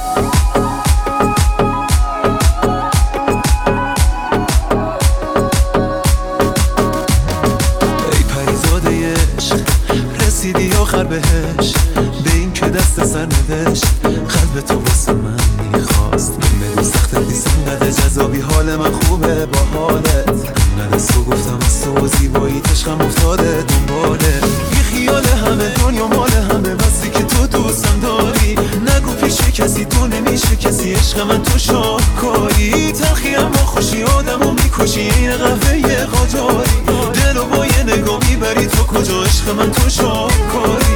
رسیدی آخر بهش، به این که دست سر نوشت قلب تو واسه من میخواست. بدون سخت نیست انقدر جذابی، حال من خوبه با حالت. انقدر از تو گفتم از تو و زیبایی عشقم افتاده دنباله. بی خیال همه دنیا مال همه، بسی که تو دوستم داری. نگو پیش کسی تو نمیشه کسی، عشق من تو شاهکاری. تلخی اما خوشی آدمو میکشی، این قهوه قاجاری. دلو با یه نگاه میبری تو کجا، عشق من تو شاهکاری.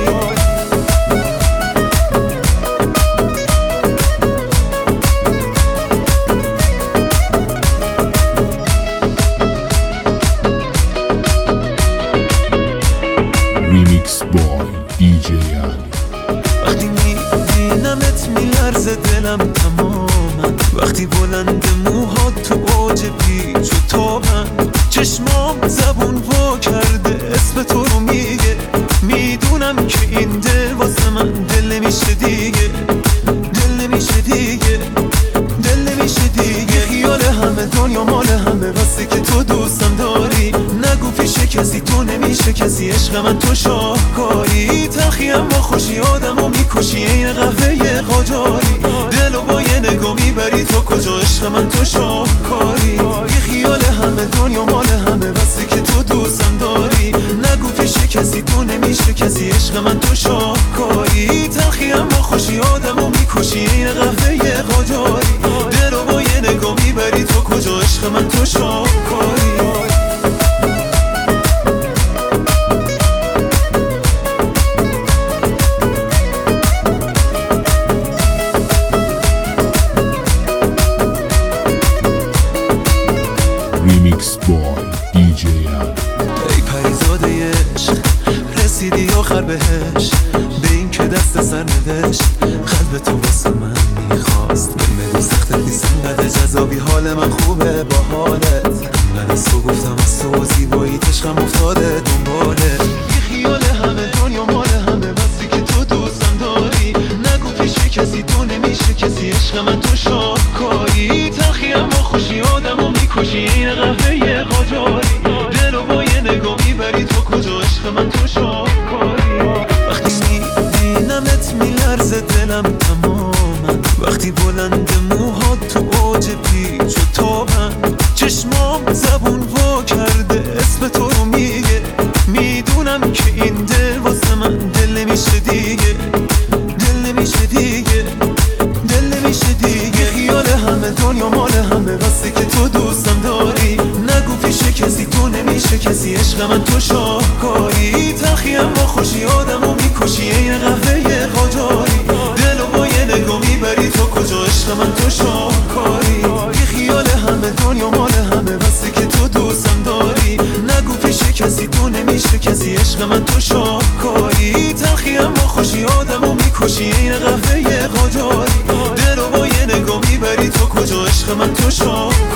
ریمیکس بای DJ علی. وقتی میبینمت میلرزه دلم تماما، وقتی بلند موهات تو اوج پیچ و تابن. چشمام زبون وا کرده اسم تو رو میگه، میدونم که این دل واسه من دل نمیشه دیگه، دل نمیشه دیگه، دل نمیشه دیگه. خیال همه دنیا مال همه، واسه که تو دوستم داری. نگو پیش کسی تو نمیشه کسی، عشق من تو شاهکاری. تلخی اما خوشی آدمو میکشی، این قهوه قاجاری. دلو با یه نگاه میبری تو کجا، عشق من تو شاهکاری. بی خیال همه دنیا مال همه، واسه که تو دوستم داری. نگو پیش کسی تو نمیشه کسی، عشق من تو شاهکاری. تلخی اما خوشی آدمو میکشی، این قهوه قاجاری. دلو با یه نگاه میبری تو کجا، عشق من تو شاهکاری. ریمیکس بای DJ علی. ای پریزاده عشق، رسیدی آخر بهش، به این که دست سر نوشت قلب تو واسه من میخواست. بدون سخت نیست انقدر جذابی، حال من خوبه با حالت. انقدر از تو گفتم از تو و زیبایی عشقم افتاده دنباله. بی خیال همه دنیا مال همه، بسی که تو دوستم داری. نگو پیش کسی تو نمیشه کسی، عشق من تو شاهکاری. تلخی اما خوشی آدمو میکشی، این قهوه قاجاری. دلو با یه نگاه میبری تو کجا، عشق من تو شاهکاری. وقتی میبینمت میلرزه دلم تماما، وقتی بلند موهات تو اوج پیچ و تابن. چشمام زبون وا کرده اسم تو رو میگه، میدونم که این دل واسه من دل نمیشه دیگه، دل نمیشه دیگه، دل نمیشه دیگه. خیال همه دنیا مال همه، واسه که تو دوستم داری. نگو پیش کسی تو نمیشه کسی، عشق من تو شاهکاری. تلخی اما خوشی آدمو میکشی، این قهوه قاجاری. دلو با یه نگاه میبری تو کجا، عشق من تو شاهکاری. بی خیال همه دنیا مال همه، واسه که تو دوستم داری. نگو پیش کسی تو نمیشه کسی، عشق من تو شاهکاری. تلخی اما خوشی آدمو میکشی، این قهوه قاجاری. دلو با یه نگاه میبری تو کجا، عشق من تو شاهکاری.